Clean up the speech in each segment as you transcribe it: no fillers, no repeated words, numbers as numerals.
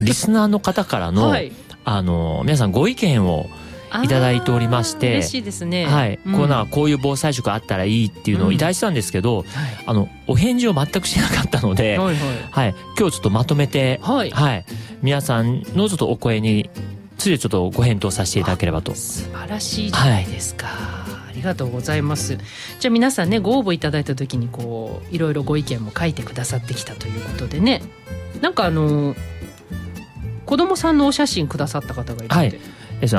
リスナーの方からの、はい、皆さんご意見をいただいておりまして、 嬉しいですね。 はい、こういう防災食あったらいいっていうのをいただいてたんですけど、お返事を全くしなかったので、はい、今日ちょっとまとめて、はい、皆さんのちょっとお声についてちょっとご返答させていただければと。 素晴らしいじゃないですか。ありがとうございます。じゃあ皆さんね、ご応募いただいた時にいろいろご意見も書いてくださってきたということでね、なんか子供さんのお写真くださった方がいるので、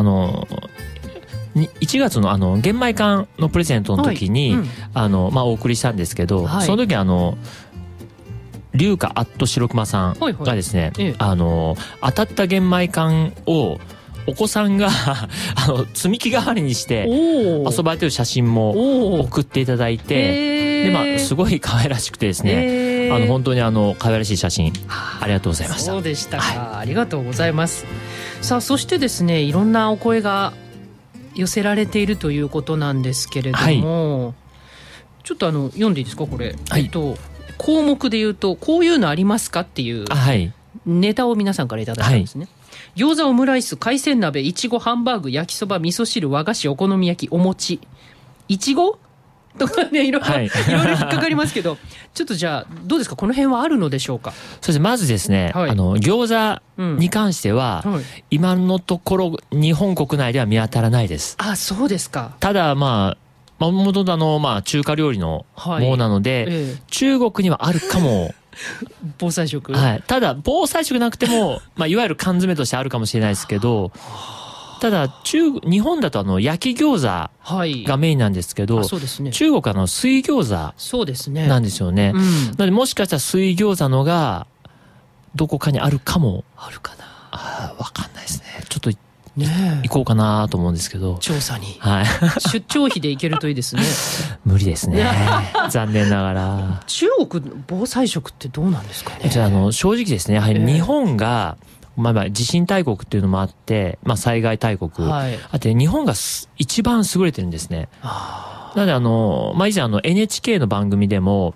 1月の玄米缶のプレゼントの時に、お送りしたんですけど、その時龍華白熊さんがですね、当たった玄米缶をお子さんが積み木代わりにして遊ばれてる写真も送っていただいて、ですごい可愛らしくてですね、本当に可愛らしい写真ありがとうございました。 そうでしたか、ありがとうございます。さあ、そしてですね、いろんなお声が寄せられているということなんですけれども、ちょっと読んでいいですか、これ。項目で言うと、こういうのありますかっていうネタを皆さんからいただいたんですね。餃子、オムライス、海鮮鍋、いちご、ハンバーグ、焼きそば、味噌汁、和菓子、お好み焼き、お餅、いちごとかね、いろいろ引っかかりますけど、ちょっとじゃあどうですか、この辺はあるのでしょうか。 そうですね、まずですね、餃子に関しては、今のところ日本国内では見当たらないです。 あ、そうですか。 ただ元々中華料理のものなので、中国にはあるかも。 防災食、 ただ防災食なくても、いわゆる缶詰としてあるかもしれないですけど、ただ日本だと焼き餃子がメインなんですけど、中国は水餃子なんですよね。なのでもしかしたら水餃子のがどこかにあるかも。 あるかな、わかんないですね。ちょっと行こうかなと思うんですけど、 調査に、出張費で行けるといいですね。 無理ですね。残念ながら。 中国防災食ってどうなんですかね。 正直ですね、やはり日本が地震大国っていうのもあって、災害大国、あと日本が一番優れてるんですね。なので以前NHK の番組でも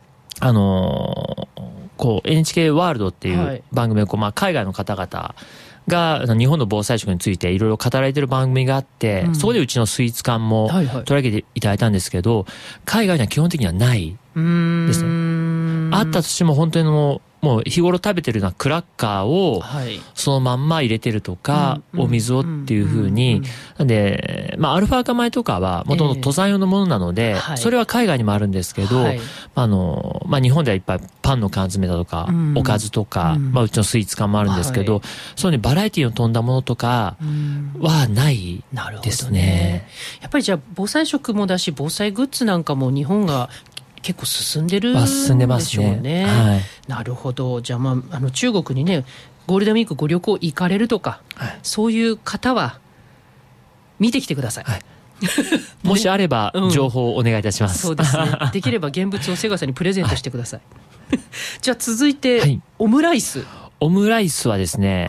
NHK ワールドっていう番組で海外の方々が日本の防災食についていろいろ語られてる番組があって、そこでうちのスイーツ缶も取り上げていただいたんですけど、海外には基本的にはないですね。あったとしても本当にもう日頃食べてるようなクラッカーをそのまんま入れてるとか、お水をっていう風に、なんでアルファ化米とかは元々登山用のものなので、それは海外にもあるんですけど、日本ではいっぱいパンの缶詰だとか、おかずとか、うちのスイーツ缶もあるんですけど、そういうバラエティの飛んだものとかはないですね。 やっぱりじゃあ防災食もだし、防災グッズなんかも日本が結構進んでるんでしょうね。なるほど。じゃあ中国にね、ゴールデンウィークご旅行行かれるとか、そういう方は見てきてください。 もしあれば情報をお願いいたします。 そうですね。できれば現物を瀬川さんにプレゼントしてください。じゃあ続いて、オムライス。 オムライスはですね、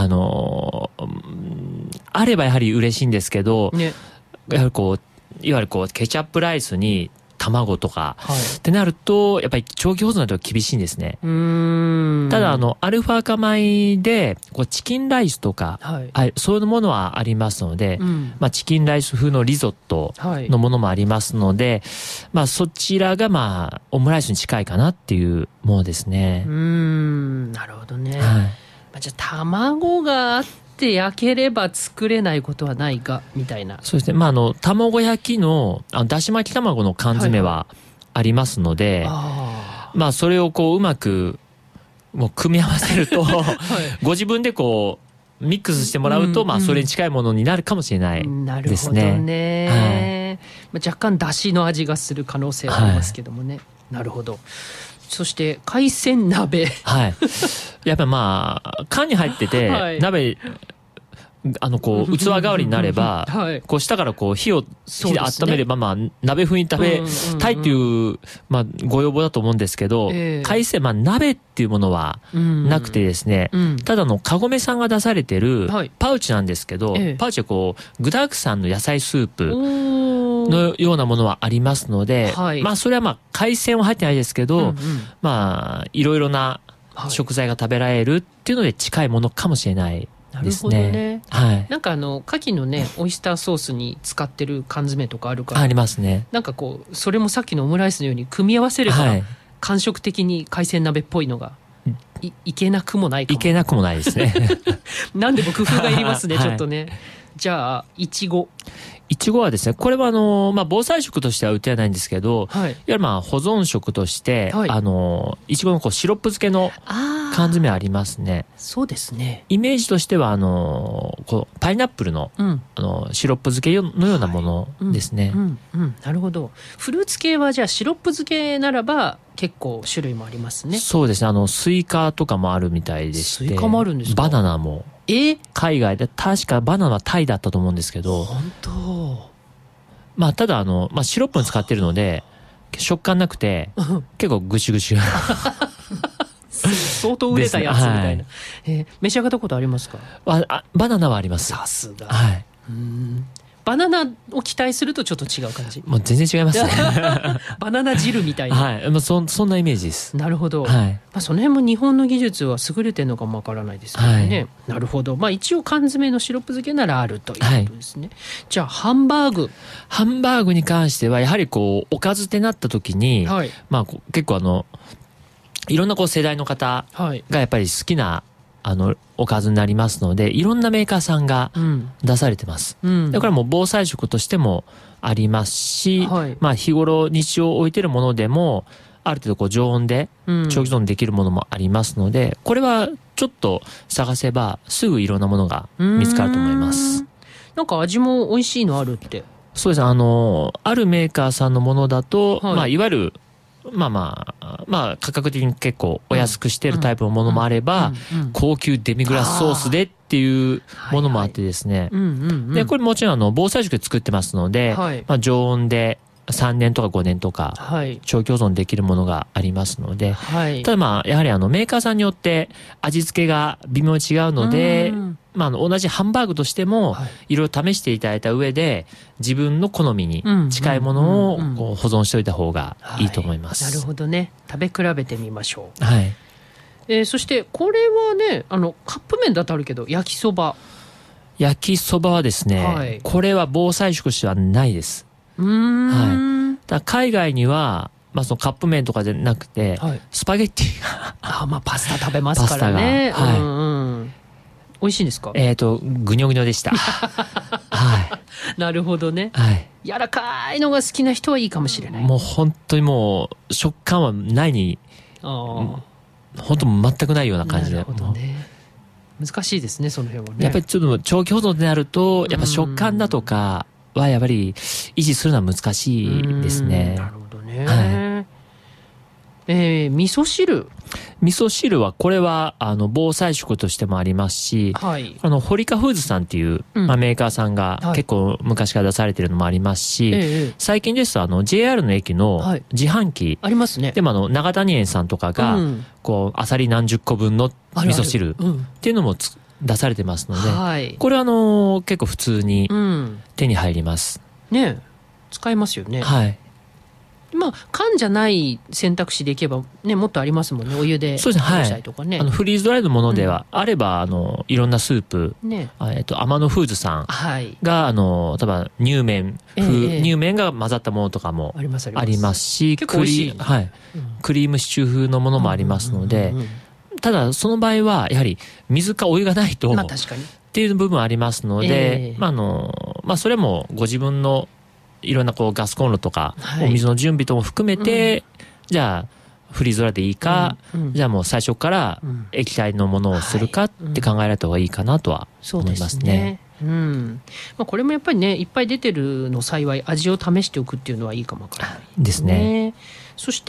あればやはり嬉しいんですけど、やはりいわゆるケチャップライスに卵とか、ってなるとやっぱり長期保存だと厳しいんですね。ただアルファ化米でチキンライスとか、そういうものはありますので、チキンライス風のリゾットのものもありますので、そちらがオムライスに近いかなっていうものですね。 なるほどね。じゃあ卵があって焼ければ作れないことはないがみたいな。 そうですね。卵焼きのだし巻き卵の缶詰はありますので、それをうまく組み合わせると、ご自分でミックスしてもらうと、それに近いものになるかもしれないですね。 なるほどね。若干だしの味がする可能性はありますけどもね。なるほど。そして海鮮鍋。やっぱ缶に入ってて、鍋器代わりになれば、下から火で温めれば鍋風に食べたいっていうご要望だと思うんですけど、海鮮鍋っていうものはなくてですね、ただカゴメさんが出されてるパウチなんですけど、パウチは具沢山の野菜スープのようなものはありますので、それは海鮮は入ってないですけど、いろいろな食材が食べられるっていうので近いものかもしれないですね。 なるほどね。 はい。 なんか牡蠣のね、オイスターソースに使ってる缶詰とかあるから。 ありますね。 なんかこう、それもさっきのオムライスのように組み合わせれば、はい、感触的に海鮮鍋っぽいのがいけなくもないかも。 いけなくもないですね。 なんでも工夫がいりますね、ちょっとね。じゃあ、いちご。 いちごはですね、これは防災食としては売ってはないんですけど、いわゆる保存食として、いちごのシロップ漬けの缶詰ありますね。 そうですね。 イメージとしては、パイナップルの、シロップ漬けのようなものですね。 なるほど。フルーツ系はじゃあシロップ漬けならば結構種類もありますね。 そうですね。スイカとかもあるみたいでして。 スイカもあるんですか？ バナナも。海外で、確かバナナはタイだったと思うんですけど。 本当。 ただシロップに使ってるので、食感なくて、結構ぐしゅぐしゅ。 相当売れたやつみたいな。召し上がったことありますか？ バナナはあります。 さすが。 はい。 バナナを期待するとちょっと違う感じ。 もう全然違いますね。 バナナ汁みたいな。 はい。そんなイメージです。 なるほど。 はい。 その辺も日本の技術は優れてるのかもわからないですけどね。なるほど。一応缶詰のシロップ漬けならあるということですね。じゃあ、ハンバーグ。 ハンバーグに関しては、やはりおかずってなった時に、結構いろんな世代の方がやっぱり好きな、おかずになりますので、いろんなメーカーさんが出されてます。だからもう防災食としてもありますし、日頃日常置いてるものでも、ある程度常温で長期保存できるものもありますので、これはちょっと探せばすぐいろんなものが見つかると思います。 なんか味も美味しいのあるって。 そうです。あるメーカーさんのものだと、いわゆる価格的に結構お安くしてるタイプのものもあれば、高級デミグラスソースでっていうものもあってですね。で、これもちろん防災食で作ってますので、常温で3年とか5年とか、長期保存できるものがありますので、ただやはりメーカーさんによって味付けが微妙に違うので、同じハンバーグとしても、いろいろ試していただいた上で、自分の好みに近いものを保存しておいた方がいいと思います。 なるほどね。食べ比べてみましょう。 はい。 そして、これはね、カップ麺だとあるけど、焼きそば。 焼きそばはですね、これは防災食としてはないです。だ海外には、そのカップ麺とかじゃなくて、スパゲッティが。 パスタ食べますからね。美味しいんですか？ ぐにょぐにょでした。はい。 なるほどね。 はい。 柔らかいのが好きな人はいいかもしれない。 もう本当に食感はないに、本当全くないような感じで。 なるほどね。難しいですね、その辺はね。 やっぱりちょっと長期保存になると、やっぱ食感だとかはやっぱり維持するのは難しいですね。 なるほどね。味噌汁。 味噌汁は、これは、防災食としてもありますし、ホリカフーズさんっていう、メーカーさんが結構昔から出されてるのもありますし、最近ですと、JR の駅の自販機。 ありますね。 でも、長谷園さんとかが、アサリ何十個分の味噌汁っていうのも出されてますので、これは結構普通に手に入ります。 ね、使えますよね。 はい。 缶じゃない選択肢でいけばね、もっとありますもんね。お湯でそうですね。はい。フリーズドライのものではあれば、いろんなスープ、天野フーズさんが、例えば乳麺が混ざったものとかもありますし、クリームシチュー風のものもありますので、ただその場合はやはり水かお湯がないとっていう部分ありますので、それもご自分のいろんなガスコンロとか、お水の準備とも含めて、じゃあフリーズドライでいいか、じゃあもう最初から液体のものをするかって考えられた方がいいかなとは思いますね。 これもやっぱりね、いっぱい出てるの幸い、味を試しておくっていうのはいいかもわからないですね。 そして、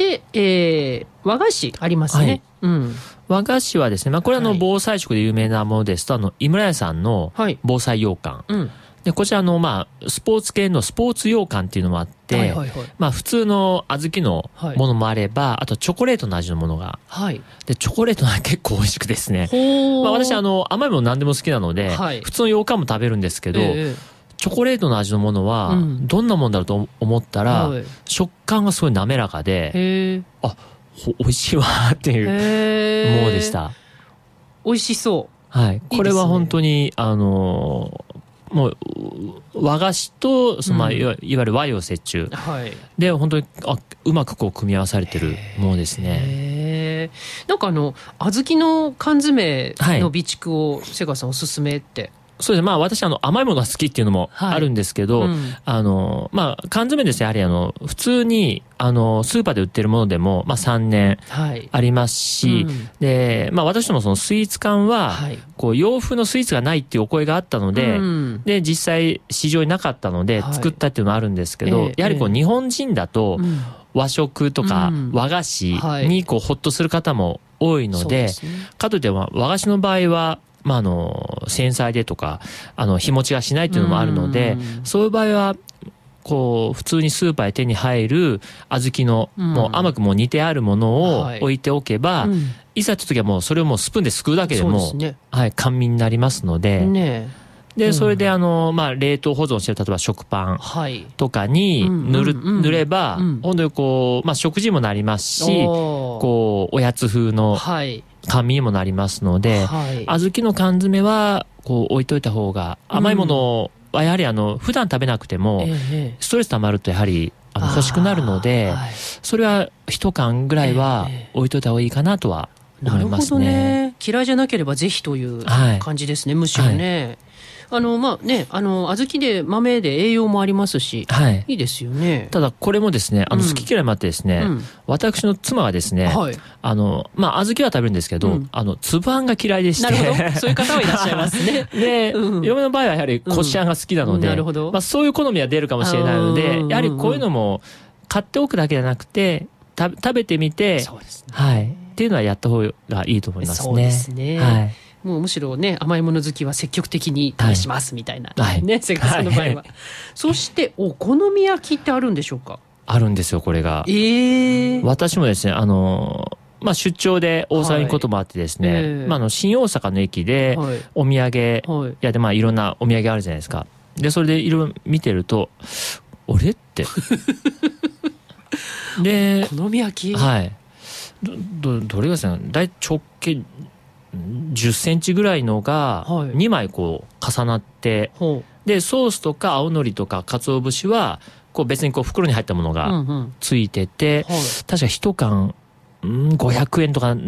和菓子ありますね。 和菓子はですね、これは防災食で有名なものですと、井村屋さんの防災羊羹。で、こちらスポーツ系のスポーツ羊羹っていうのもあって、普通の小豆のものもあれば、あとチョコレートの味のものが。で、チョコレートは結構美味しくですね。私甘いもの何でも好きなので、普通の羊羹も食べるんですけど、チョコレートの味のものは、どんなもんだろうと思ったら、食感がすごい滑らかで、 美味しいわっていうものでした。 美味しそう。 はい。これは本当に、もう、和菓子と、いわゆる和洋折衷。はい。で、本当に、うまくこう、組み合わされてるものですね。 なんか小豆の缶詰の備蓄を、瀬川さんおすすめって。 そうですね。私甘いものが好きっていうのもあるんですけど、缶詰ですね、やはり普通に、スーパーで売ってるものでも、3年ありますし、で、私どもそのスイーツ缶は、こう、洋風のスイーツがないっていうお声があったので、で、実際市場になかったので、作ったっていうのはあるんですけど、やはりこう、日本人だと、和食とか和菓子にこう、ほっとする方も多いので、かといって和菓子の場合は、繊細でとか、日持ちがしないっていうのもあるので、そういう場合は、こう、普通にスーパーで手に入る小豆の、もう甘くも煮てあるものを置いておけば、いざという時はもうそれをもうスプーンですくうだけでも、はい、甘味になりますので、で、それで冷凍保存してる、例えば食パンとかに塗れば、本当にこう、食事にもなりますし、こう、おやつ風の、甘味にもなりますので、小豆の缶詰は、こう、置いといた方が、甘いものはやはり普段食べなくても、ストレス溜まるとやはり、欲しくなるので、それは一缶ぐらいは置いといた方がいいかなとは思いますね。なるほどね。 嫌いじゃなければぜひという感じですね、むしろね。小豆で豆で栄養もありますし、いいですよね。 ただこれもですね、好き嫌いもあってですね、私の妻がですね、小豆は食べるんですけど、粒あんが嫌いでして。 なるほど。そういう方はいらっしゃいますね。 で、嫁の場合はやはりこしあんが好きなので、そういう好みは出るかもしれないので、やはりこういうのも買っておくだけじゃなくて、食べてみて、はい。っていうのはやった方がいいと思いますね。 そうですね。はい。もうむしろね、甘いもの好きは積極的に試しますみたいな、ね、瀬川さんの場合は。そして、お好み焼きってあるんでしょうか？ あるんですよ、これが。私もですね、出張で大阪に行くこともあってですね、新大阪の駅で、お土産屋で、いろんなお土産あるじゃないですか。で、それでいろいろ見てると、俺って。で、 お好み焼き？ はい。どれがですね、大体直径、10センチぐらいのが2枚こう重なって、でソースとか青のりとか鰹節はこう別にこう袋に入ったものがついてて、確か1缶500円とか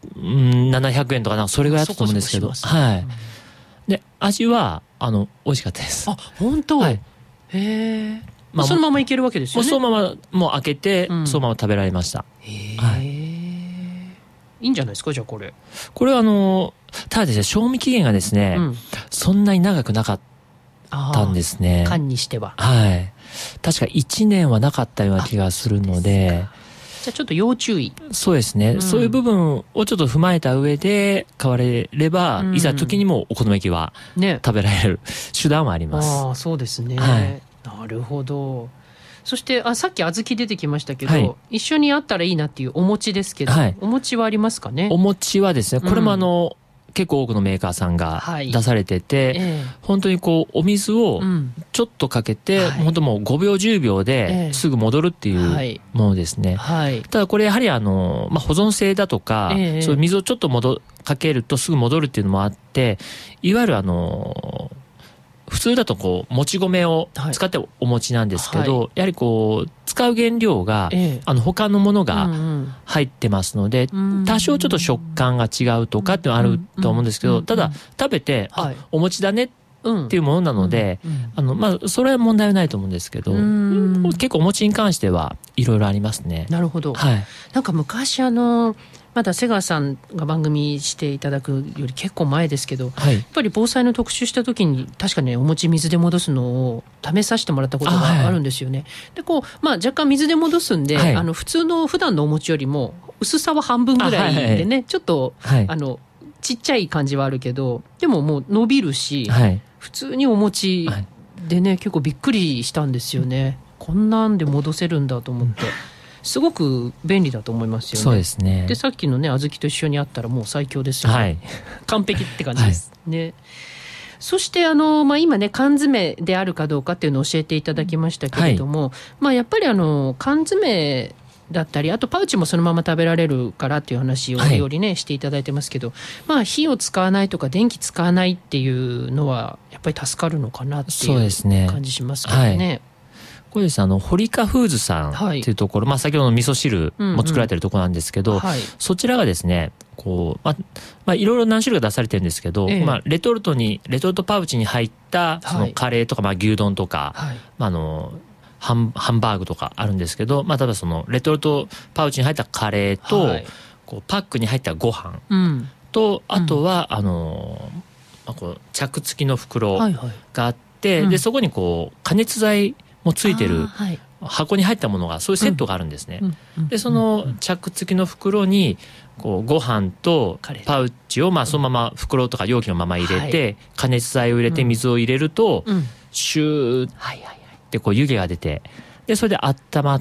700円とかなんかそれぐらいだったと思うんですけど、はい。で味は美味しかったです。 あ、本当？はい。へえ。そのままいけるわけですよね。 もうそのままもう開けて、そのまま食べられました。 はい。いいんじゃないですか、じゃあこれ。 これはただですね、賞味期限がですね、そんなに長くなかったんですね。 缶にしては。 はい。確か1年はなかったような気がするので。 じゃあちょっと要注意。 そうですね。そういう部分をちょっと踏まえた上で買われれば、いざ時にもお好み焼きは食べられる手段はあります。 ああ、そうですね。はい。なるほど。そしてさっき小豆出てきましたけど、一緒にあったらいいなっていうお餅ですけど、お餅はありますかね？ お餅はですね、これも結構多くのメーカーさんが出されてて、本当にこうお水をちょっとかけて、本当もう5秒10秒ですぐ戻るっていうものですね。ただこれやはり保存性だとか、そういう水をちょっとかけるとすぐ戻るっていうのもあって、いわゆる普通だとこうもち米を使ってお餅なんですけど、やはりこう使う原料が他のものが入ってますので、多少ちょっと食感が違うとかっていうのはあると思うんですけど、ただ食べてお餅だねっていうものなので、それは問題はないと思うんですけど、結構お餅に関してはいろいろありますね。 なるほど。なんか昔まだ瀬川さんが番組していただくより結構前ですけど、やっぱり防災の特集した時に確かね、お餅水で戻すのを試させてもらったことがあるんですよね。で若干水で戻すんで、普段のお餅よりも薄さは半分ぐらいでね、ちょっと、ちっちゃい感じはあるけど、でももう伸びるし、普通にお餅でね、結構びっくりしたんですよね。こんなんで戻せるんだと思って。すごく便利だと思いますよね。 そうですね。 でさっきのね小豆と一緒にあったらもう最強ですよね。完璧って感じです、ね。そして今ね缶詰であるかどうかっていうのを教えていただきましたけれども、やっぱり缶詰だったり、あとパウチもそのまま食べられるからっていう話をよりね、していただいてますけど、まあ火を使わないとか電気使わないっていうのはやっぱり助かるのかなっていう感じしますけどね。 これですね、ホリカフーズさんっていうところ、まあ先ほどの味噌汁も作られてるところなんですけど、そちらがですね、こう、まあいろいろ何種類か出されてるんですけど、まあレトルトパウチに入った、そのカレーとか、まあ牛丼とか、まあハンバーグとかあるんですけど、まあ例えばそのレトルトパウチに入ったカレーと、こうパックに入ったご飯と、あとは、こう着付きの袋があって、で、そこにこう、加熱剤もついてる箱に入ったものが、そういうセットがあるんですね。で、その着付きの袋に、こう、ご飯とパウチを、まあそのまま袋とか容器のまま入れて、加熱剤を入れて水を入れると、シューってこう湯気が出て、で、それで温まって、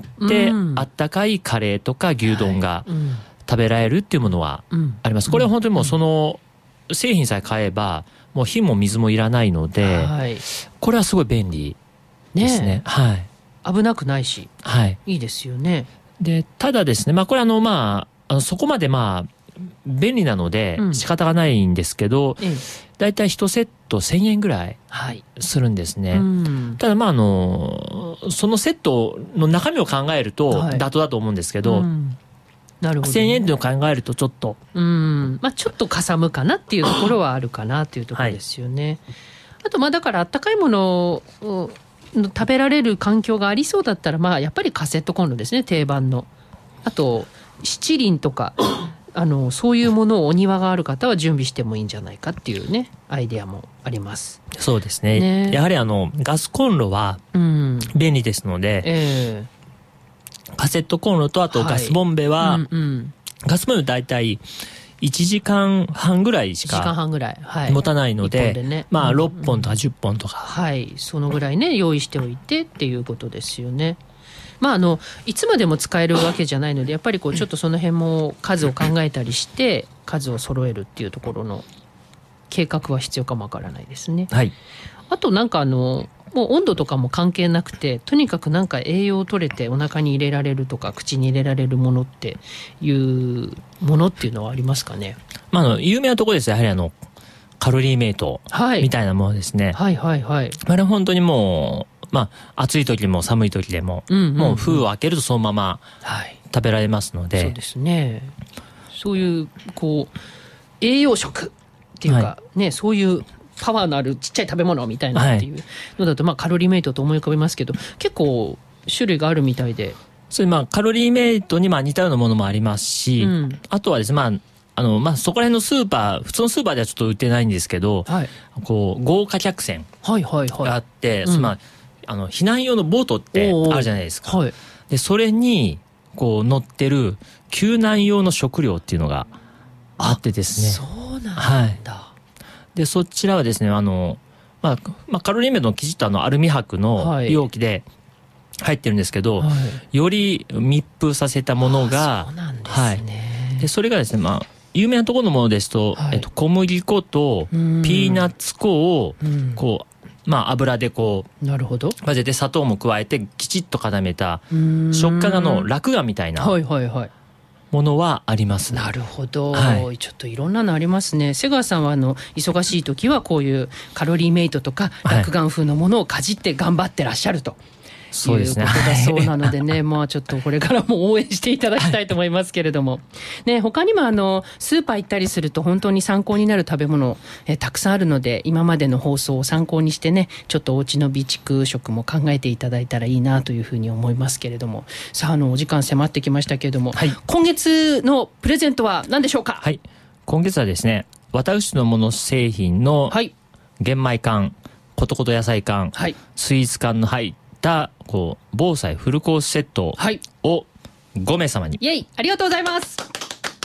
あったかいカレーとか牛丼が食べられるっていうものはあります。これは本当にもうその製品さえ買えば、もう火も水もいらないので、これはすごい便利ですね。 危なくないし、いいですよね。 で、ただですね、まあこれまあ、そこまでまあ、便利なので仕方がないんですけど、だいたい1セット1000円ぐらいするんですね。ただまあそのセットの中身を考えると妥当だと思うんですけど、 なるほど、 1000円っていうのを考えるとちょっと。 まあちょっとかさむかなっていうところはあるかなっていうところですよね。あとまあだからあったかいものを食べられる環境がありそうだったら、まあやっぱりカセットコンロですね、定番の。あと七輪とかそういうものをお庭がある方は準備してもいいんじゃないかっていうね、アイデアもあります。 そうですね。やはりガスコンロは便利ですので、カセットコンロとあとガスボンベは、ガスボンベだいたい1時間半ぐらいしか持たないので、まあ6本とか10本とか。 そのぐらいね、用意しておいてっていうことですよね。まあいつまでも使えるわけじゃないので、やっぱりこうちょっとその辺も数を考えたりして数を揃えるっていうところの計画は必要かもわからないですね。あとなんかもう温度とかも関係なくて、とにかくなんか栄養を取れてお腹に入れられるとか口に入れられるものっていうものっていうのはありますかね。 まあ有名なところです。やはりカロリーメイトみたいなものですね。あれ本当にもうまあ暑い時も寒い時でも、もう封を開けるとそのまま食べられますので、 そうですね。そういうこう栄養食っていうかね、そういうパワーのあるちっちゃい食べ物みたいなっていうのだと、まあカロリーメイトと思い浮かべますけど、結構種類があるみたいで。 それまあカロリーメイトにまあ似たようなものもありますし、あとはですね、まあそこら辺のスーパー、普通のスーパーではちょっと売ってないんですけど、こう豪華客船があって、まあ避難用のボートってあるじゃないですか。で、それに、こう乗ってる救難用の食料っていうのがあってですね。 そうなんだ。 で、そちらはですね、まあカロリーメイトの生地とアルミ箔の容器で入ってるんですけど、より密封させたものが、 そうなんですね。 で、それがですね、まあ、有名なところのものですと、小麦粉とピーナッツ粉を、こう、まあ油でこう混ぜて砂糖も加えてきちっと固めた食感が落雁みたいなものはあります。 なるほど、ちょっといろんなのありますね。瀬川さんは忙しい時はこういうカロリーメイトとか落雁風のものをかじって頑張ってらっしゃると。そうですね。いうことだそうなのでね、まあちょっとこれからも応援していただきたいと思いますけれども。ね、他にもスーパー行ったりすると本当に参考になる食べ物、たくさんあるので、今までの放送を参考にしてね、ちょっとお家の備蓄食も考えていただいたらいいなというふうに思いますけれども。さあ、お時間迫ってきましたけれども、今月のプレゼントは何でしょうか？ 今月はですね、私どもの製品の玄米缶、ことこと野菜缶、スイーツ缶の入ったこう防災フルコースセットを5名様に、 イエイ、ありがとうございます。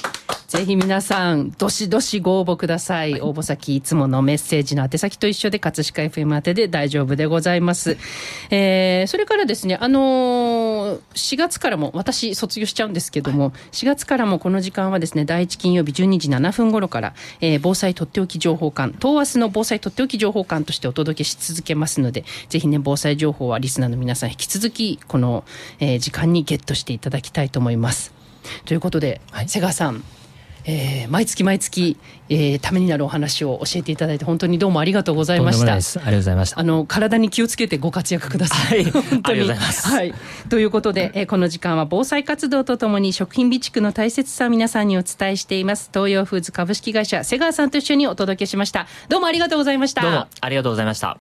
ぜひ皆さんどしどしご応募ください。応募先いつものメッセージの宛先と一緒で葛飾 FM 宛てで大丈夫でございます。それからですね、4月からも、私卒業しちゃうんですけども、4月からもこの時間はですね、第1金曜日12時7分頃から、防災とっておき情報館、東亜の防災とっておき情報館としてお届けし続けますので、ぜひね、防災情報はリスナーの皆さん引き続きこの、時間にゲットしていただきたいと思います。ということで、瀬川さん、毎月毎月、ためになるお話を教えていただいて本当にどうもありがとうございました。とんでもないです。 ありがとうございました。 体に気をつけてご活躍ください。本当にありがとうございます。 はい。ということで、この時間は防災活動とともに食品備蓄の大切さを皆さんにお伝えしています東洋フーズ株式会社瀬川さんと一緒にお届けしました。どうもありがとうございました。 どうもありがとうございました。